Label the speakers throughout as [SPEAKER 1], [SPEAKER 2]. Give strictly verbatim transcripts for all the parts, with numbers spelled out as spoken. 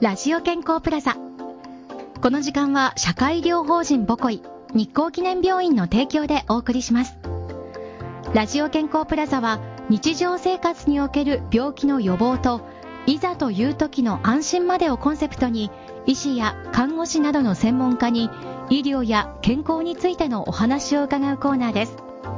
[SPEAKER 1] ラジオ健康プラザ。この時間は社会医療法人ボコイ日光記念病院の提供でお送りします。ラジオ健康プラザは日常生活における病気の予防といざという時の安心までをコンセプトに、医師や看護師などの専門家に医療や健康についてのお話を伺うコーナーです。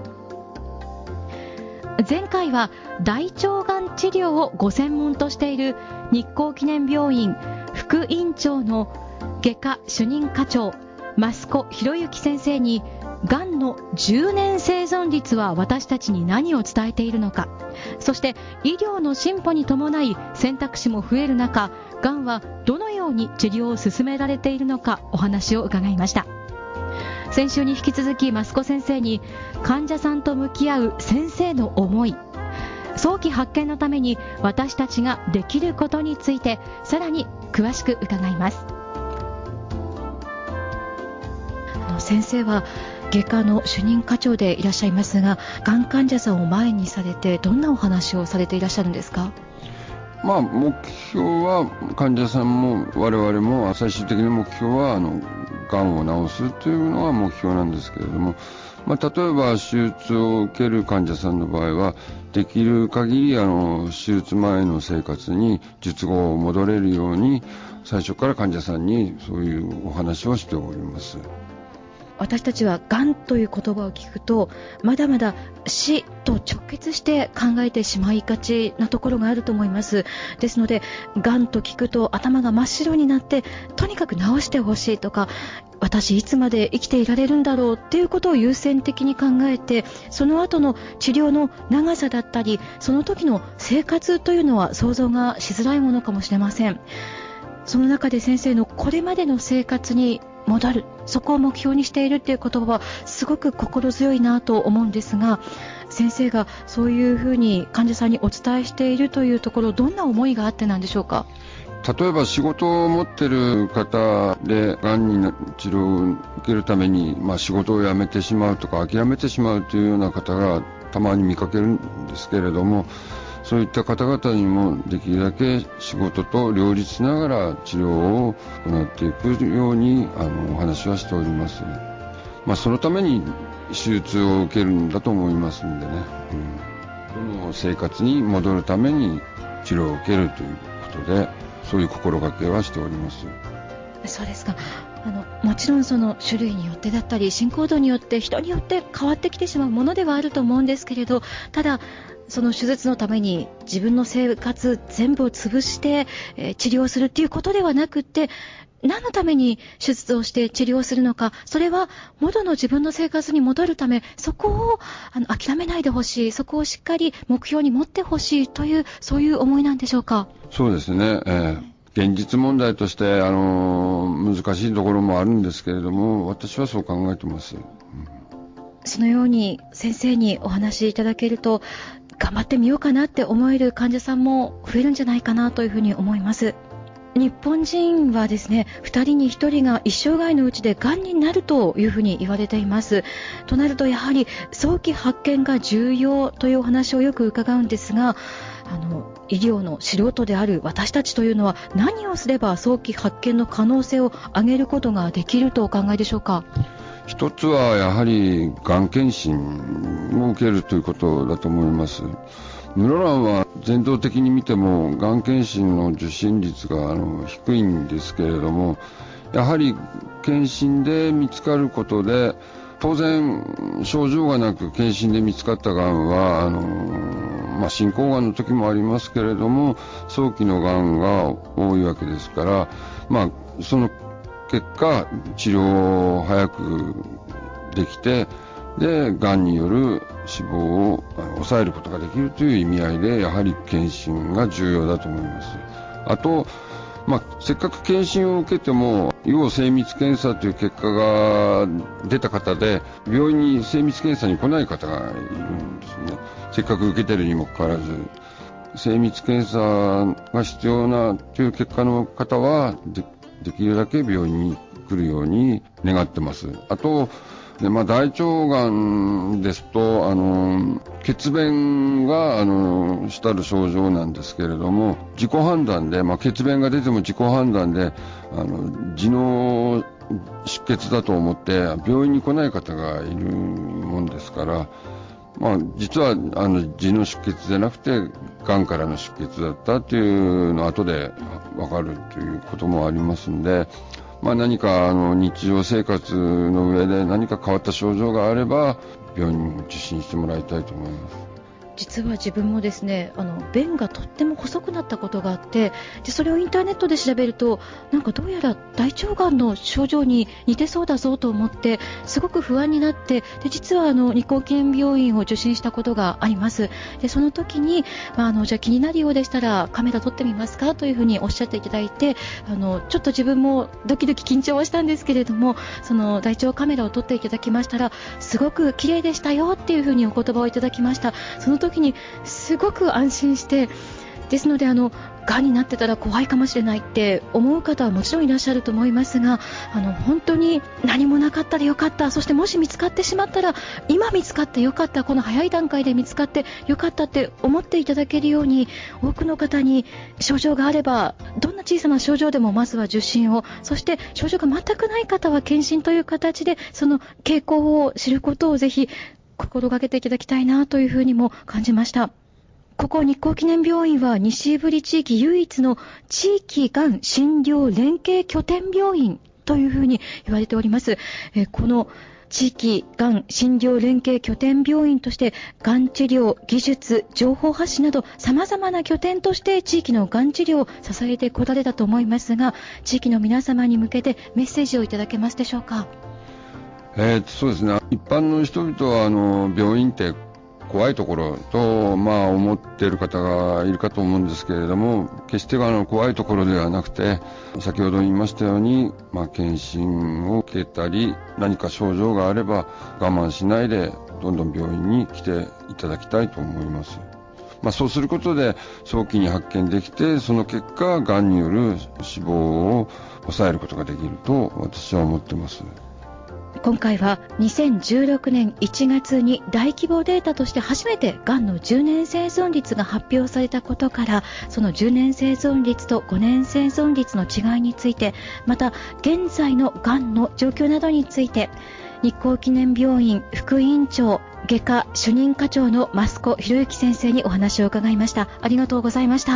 [SPEAKER 1] 前回は大腸がん治療をご専門としている日光記念病院副院長の外科主任科長増子博之先生に、がんのじゅうねん生存率は私たちに何を伝えているのか、そして医療の進歩に伴い選択肢も増える中、がんはどのように治療を進められているのかお話を伺いました。先週に引き続き増子先生に患者さんと向き合う先生の思い、早期発見のために私たちができることについてさらに詳しく伺います。あの先生は外科の主任科長でいらっしゃいますが、がん患者さんを前にされてどんなお話をされていらっしゃるんですか？
[SPEAKER 2] まあ、目標は患者さんも我々も最終的な目標はあのがんを治すというのが目標なんですけれども、まあ、例えば手術を受ける患者さんの場合はできる限りあの手術前の生活に術後戻れるように最初から患者さんにそういうお話をしております。
[SPEAKER 1] 私たちはがんという言葉を聞くとまだまだ死と直結して考えてしまいがちなところがあると思います。ですのでがんと聞くと頭が真っ白になって、とにかく治してほしいとか、私いつまで生きていられるんだろうっていうことを優先的に考えて、その後の治療の長さだったりその時の生活というのは想像がしづらいものかもしれません。その中で先生のこれまでの生活に戻る、そこを目標にしているという言葉はすごく心強いなと思うんですが、先生がそういうふうに患者さんにお伝えしているというところ、どんな思いがあってなんでしょうか？
[SPEAKER 2] 例えば仕事を持っている方でがんに治療を受けるために、まあ、仕事を辞めてしまうとか諦めてしまうというような方がたまに見かけるんですけれども、そういった方々にもできるだけ仕事と両立しながら治療を行っていくようにあのお話はしております。まあ、そのために手術を受けるんだと思いますんでね、うん、その生活に戻るために治療を受けるということで、そういう心がけはしております。
[SPEAKER 1] そうですか。あのもちろんその種類によってだったり進行度によって人によって変わってきてしまうものではあると思うんですけれど、ただその手術のために自分の生活全部を潰して、えー、治療するっていうことではなくって、何のために手術をして治療するのか、それは元の自分の生活に戻るため、そこをあの諦めないでほしい、そこをしっかり目標に持ってほしいという、そういう思いなんでしょうか？
[SPEAKER 2] そうですね、えー、現実問題として、あのー、難しいところもあるんですけれども、私はそう考えてます、うん、
[SPEAKER 1] そのように先生にお話しいただけると、頑張ってみようかなって思える患者さんも増えるんじゃないかなというふうに思います。日本人はですね、ふたりにひとりが一生涯のうちでがんになるというふうに言われています。となるとやはり早期発見が重要というお話をよく伺うんですが、あの医療の素人である私たちというのは何をすれば早期発見の可能性を上げることができるとお考えでしょうか？
[SPEAKER 2] 一つはやはりがん検診を受けるということだと思います。室蘭は全道的に見てもがん検診の受診率があの低いんですけれども、やはり検診で見つかることで、当然症状がなく検診で見つかったがんはあの、まあ、進行がんの時もありますけれども早期のがんが多いわけですから、まあ、その結果治療を早くできて、でがんによる死亡を抑えることができるという意味合いで、やはり検診が重要だと思います。あと、まあ、せっかく検診を受けても要精密検査という結果が出た方で病院に精密検査に来ない方がいるんですね。せっかく受けてるにもかかわらず、精密検査が必要なという結果の方は で, できるだけ病院に来るように願ってます。あとで、まあ、大腸がんですと、あの、血便が、あの、主たる症状なんですけれども、自己判断で、まあ、血便が出ても自己判断で、あの、痔の出血だと思って病院に来ない方がいるもんですから、まあ、実は、あの、痔の出血じゃなくて、癌からの出血だったっていうのを後でわかるということもありますんで、まあ、何かあの日常生活の上で何か変わった症状があれば病院に受診してもらいたいと思います。
[SPEAKER 1] 実は自分もですね、あの便がとっても細くなったことがあって、でそれをインターネットで調べると、なんかどうやら大腸がんの症状に似てそうだぞと思ってすごく不安になって、で実はあの日光記念病院を受診したことがあります。でその時に、まあ、あのじゃあ気になるようでしたらカメラ撮ってみますかというふうにおっしゃっていただいて、あのちょっと自分もドキドキ緊張はしたんですけれども、その大腸カメラを撮っていただきましたら、すごく綺麗でしたよっていうふうにお言葉をいただきました。その時時にすごく安心して、ですのであのがんになってたら怖いかもしれないって思う方はもちろんいらっしゃると思いますが、あの本当に何もなかったらよかった、そしてもし見つかってしまったら今見つかってよかった、この早い段階で見つかってよかったって思っていただけるように、多くの方に症状があればどんな小さな症状でもまずは受診を、そして症状が全くない方は検診という形でその傾向を知ることをぜひ心がけていただきたいなというふうにも感じました。ここ日光記念病院は西胆振地域唯一の地域がん診療連携拠点病院というふうに言われております。えこの地域がん診療連携拠点病院としてがん治療、技術、情報発信など様々な拠点として地域のがん治療を支えてこられたと思いますが、地域の皆様に向けてメッセージをいただけますでしょうか。
[SPEAKER 2] えー、そうですね、一般の人々はあの病院って怖いところと、まあ、思っている方がいるかと思うんですけれども、決してあの怖いところではなくて、先ほど言いましたように、まあ、検診を受けたり何か症状があれば我慢しないでどんどん病院に来ていただきたいと思います。まあ、そうすることで早期に発見できて、その結果がんによる死亡を抑えることができると私は思っています。
[SPEAKER 1] 今回はにせんじゅうろくねんいちがつに大規模データとして初めてがんのじゅうねん生存率が発表されたことから、そのじゅうねん生存率とごねん生存率の違いについて、また現在のがんの状況などについて、日光記念病院副院長外科主任科長の増子博之先生にお話を伺いました。ありがとうございました。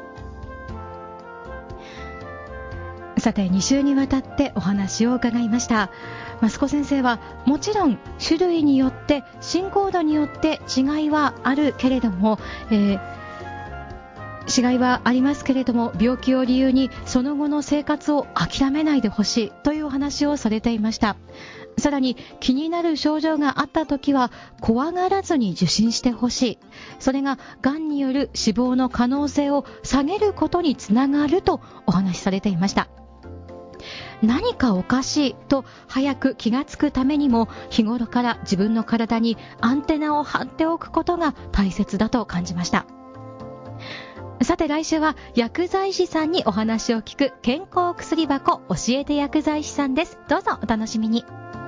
[SPEAKER 1] さて、に週にわたってお話を伺いました。増子先生はもちろん種類によって進行度によって違いはあるけれども、えー、違いはありますけれども、病気を理由にその後の生活を諦めないでほしいというお話をされていました。さらに気になる症状があったときは怖がらずに受診してほしい、それががんによる死亡の可能性を下げることにつながるとお話しされていました。何かおかしいと早く気がつくためにも、日頃から自分の体にアンテナを張っておくことが大切だと感じました。さて、来週は薬剤師さんにお話を聞く健康薬箱教えて薬剤師さんです。どうぞお楽しみに。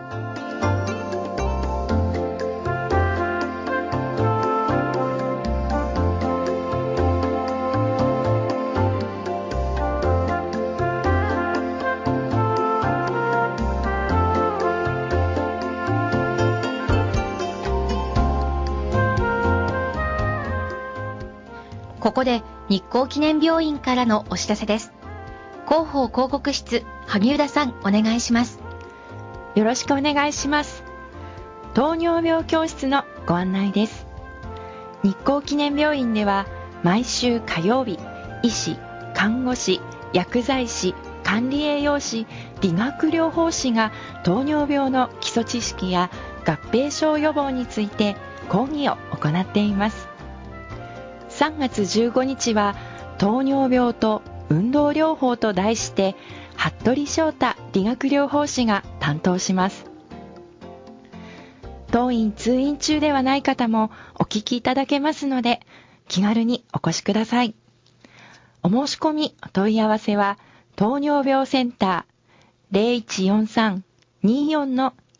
[SPEAKER 1] ここで日光記念病院からのお知らせです。広報広告室、萩生田さん、お願いします。
[SPEAKER 3] よろしくお願いします。糖尿病教室のご案内です。日光記念病院では毎週火曜日、医師、看護師、薬剤師、管理栄養士、理学療法士が糖尿病の基礎知識や合併症予防について講義を行っています。さんがつじゅうごにちは糖尿病と運動療法と題して、服部翔太理学療法士が担当します。当院通院中ではない方もお聞きいただけますので、気軽にお越しください。お申し込みお問い合わせは糖尿病センター ゼロいちよんさん にーよん のいち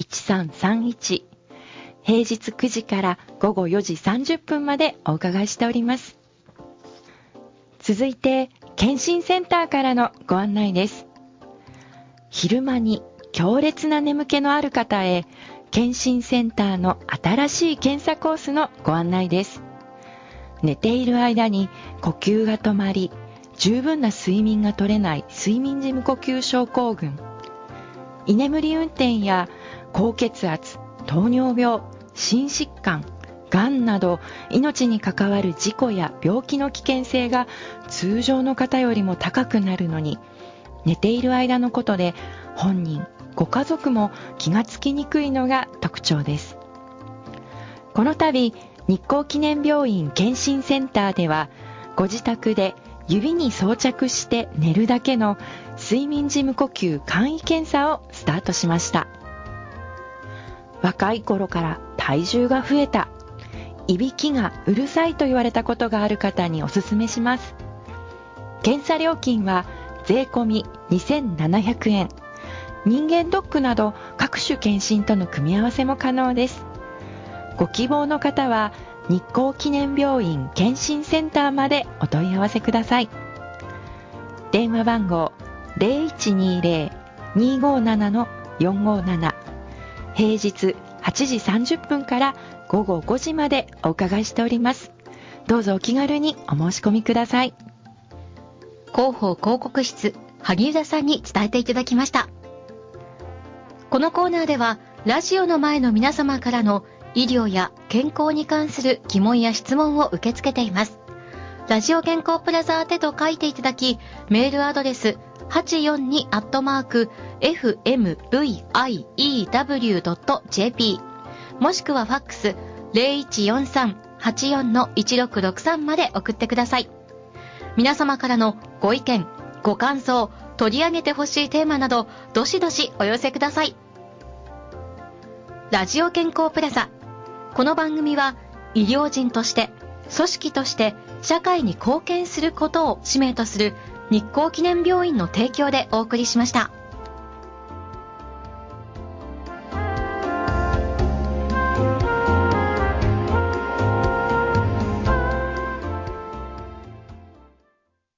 [SPEAKER 3] ちさんさんいち、平日くじからごごよじさんじゅっぷんまでお伺いしております。続いて検診センターからのご案内です。昼間に強烈な眠気のある方へ、検診センターの新しい検査コースのご案内です。寝ている間に呼吸が止まり、十分な睡眠が取れない睡眠時無呼吸症候群、居眠り運転や高血圧、糖尿病、心疾患、がんなど命に関わる事故や病気の危険性が通常の方よりも高くなるのに、寝ている間のことで本人、ご家族も気がつきにくいのが特徴です。この度、日光記念病院検診センターでは、ご自宅で指に装着して寝るだけの睡眠時無呼吸簡易検査をスタートしました。若い頃から体重が増えた、いびきがうるさいと言われたことがある方におすすめします。検査料金は税込みにせんななひゃくえん、人間ドックなど各種検診との組み合わせも可能です。ご希望の方は日光記念病院検診センターまでお問い合わせください。電話番号 ゼロいちにゼロ にーごーなな よんごーなな、平日はちじさんじゅっぷんからごごごじまでお伺いしております。どうぞお気軽にお申し込みください。
[SPEAKER 1] 広報広告室、萩生田さんに伝えていただきました。このコーナーでは、ラジオの前の皆様からの医療や健康に関する疑問や質問を受け付けています。ラジオ健康プラザ宛てと書いていただき、メールアドレス はちよんに アットマーク エフエムブイアイイーダブリュー ドット ジェーピー もしくはファックス ゼロいちよんさん はちよん いちろくろくさん まで送ってください。皆様からのご意見、ご感想、取り上げてほしいテーマなど、どしどしお寄せください。ラジオ健康プラザ。この番組は、医療人として、組織として、社会に貢献することを使命とする日光記念病院の提供でお送りしました。